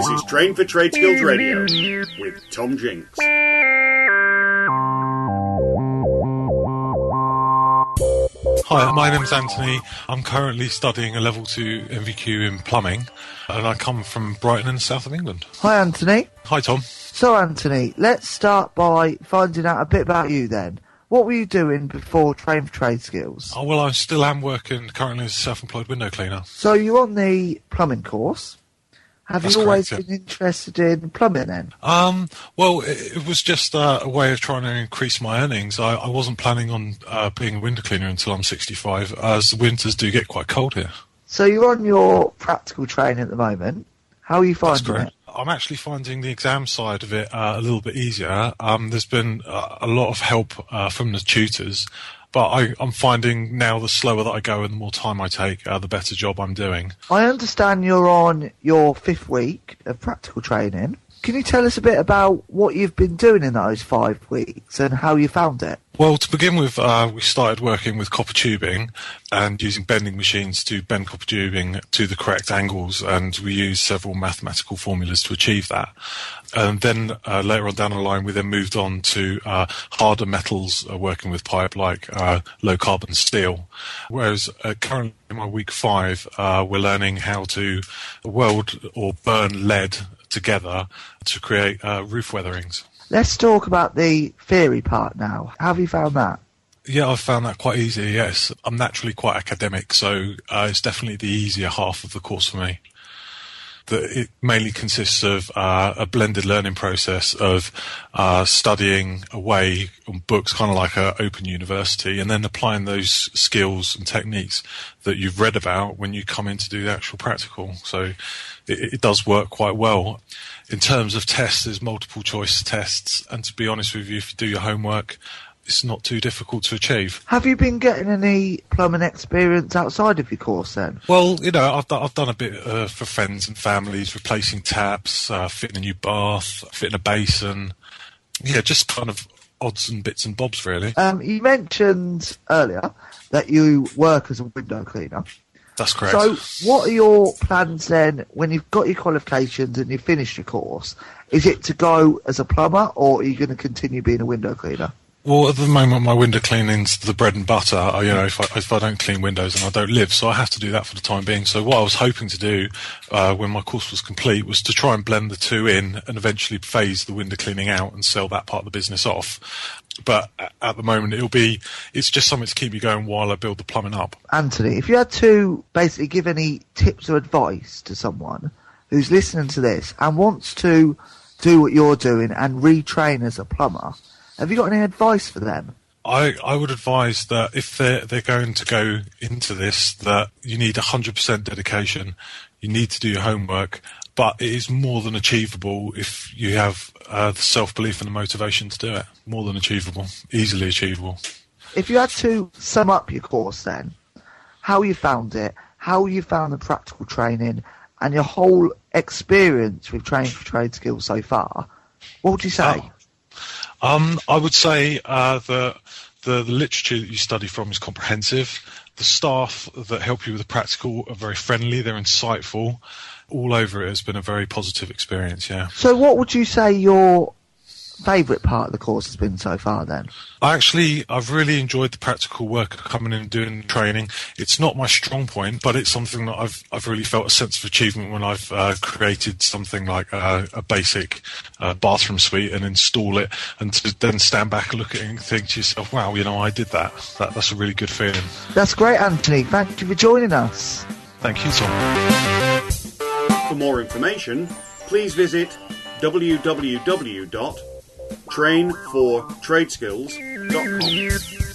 This is Train for Trade Skills Radio with Tom Jinks. Hi, my name's Anthony. I'm currently studying a level 2 MVQ in plumbing, and I come from Brighton in the south of England. Hi, Anthony. Hi, Tom. So, Anthony, let's start by finding out a bit about you then. What were you doing before Train for Trade Skills? Oh, well, I still am working currently as a self-employed window cleaner. So you're on the plumbing course. Have That's you always correct, been interested in plumbing then? Well, it was just a way of trying to increase my earnings. I wasn't planning on being a window cleaner until I'm 65, as the winters do get quite cold here. So you're on your practical training at the moment. How are you finding it? I'm actually finding the exam side of it a little bit easier. There's been a lot of help from the tutors, but I'm finding now the slower that I go and the more time I take, the better job I'm doing. I understand you're on your 5th week of practical training. Can you tell us a bit about what you've been doing in those 5 weeks and how you found it? Well, to begin with, we started working with copper tubing and using bending machines to bend copper tubing to the correct angles, and we used several mathematical formulas to achieve that. And then later on down the line, we then moved on to harder metals, working with pipe like low carbon steel. Whereas currently in my week 5, we're learning how to weld or burn lead together to create roof weatherings. Let's talk about the theory part now. How have you found that? Yeah, I've found that quite easy, yes. I'm naturally quite academic, so it's definitely the easier half of the course for me. It mainly consists of a blended learning process of studying away on books, kind of like an open university, and then applying those skills and techniques that you've read about when you come in to do the actual practical. So it does work quite well. In terms of tests, there's multiple choice tests, and to be honest with you, if you do your homework, it's not too difficult to achieve. Have you been getting any plumbing experience outside of your course then? Well, you know, I've done a bit for friends and families, replacing taps, fitting a new bath, fitting a basin. Yeah, just kind of odds and bits and bobs, really. You mentioned earlier that you work as a window cleaner. That's correct. So what are your plans then when you've got your qualifications and you've finished your course? Is it to go as a plumber, or are you going to continue being a window cleaner? Well, at the moment, my window cleaning's the bread and butter. You know, if I don't clean windows, then I don't live. So I have to do that for the time being. So what I was hoping to do when my course was complete was to try and blend the two in and eventually phase the window cleaning out and sell that part of the business off. But at the moment, it's just something to keep me going while I build the plumbing up. Anthony, if you had to basically give any tips or advice to someone who's listening to this and wants to do what you're doing and retrain as a plumber, have you got any advice for them? I would advise that if they're going to go into this, that you need 100% dedication. You need to do your homework, but it is more than achievable if you have the self-belief and the motivation to do it. More than achievable, easily achievable. If you had to sum up your course then, how you found it, how you found the practical training, and your whole experience with Train for Trade Skills so far, what would you say? I would say the literature that you study from is comprehensive. The staff that help you with the practical are very friendly, they're insightful. All over it has been a very positive experience, yeah. So what would you say your favourite part of the course has been so far then? I've really enjoyed the practical work of coming in and doing training. It's not my strong point, but it's something that I've really felt a sense of achievement when I've created something like a basic bathroom suite and install it, and to then stand back and look at it and think to yourself, wow, you know, I did that. That's a really good feeling. That's great, Anthony. Thank you for joining us. Thank you, Tom. For more information, please visit www.trainfortradeskills.com.